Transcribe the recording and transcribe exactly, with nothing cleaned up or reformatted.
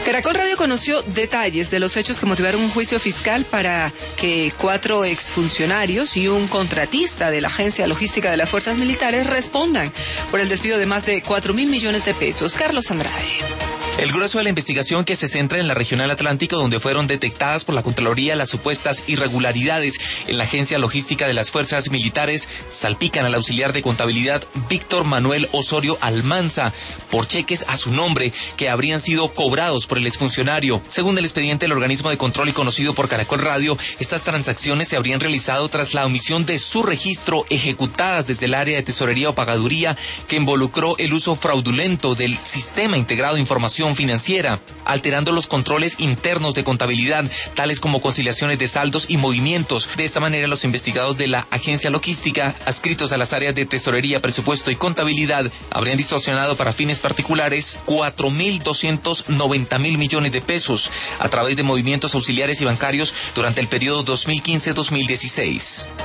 Caracol Radio conoció detalles de los hechos que motivaron un juicio fiscal para que cuatro exfuncionarios y un contratista de la Agencia Logística de las Fuerzas Militares respondan por el despido de más de cuatro mil millones de pesos. Carlos Andrade. El grueso de la investigación, que se centra en la Regional Atlántico, donde fueron detectadas por la Contraloría las supuestas irregularidades en la Agencia Logística de las Fuerzas Militares, salpican al auxiliar de contabilidad Víctor Manuel Osorio Almanza por cheques a su nombre que habrían sido cobrados por el exfuncionario. Según el expediente del organismo de control y conocido por Caracol Radio, estas transacciones se habrían realizado tras la omisión de su registro, ejecutadas desde el área de tesorería o pagaduría, que involucró el uso fraudulento del Sistema Integrado de Información Financiera, alterando los controles internos de contabilidad, tales como conciliaciones de saldos y movimientos. De esta manera, los investigados de la Agencia Logística, adscritos a las áreas de tesorería, presupuesto y contabilidad, habrían distorsionado para fines particulares cuatro mil doscientos noventa mil millones de pesos a través de movimientos auxiliares y bancarios durante el periodo dos mil quince a dos mil dieciséis.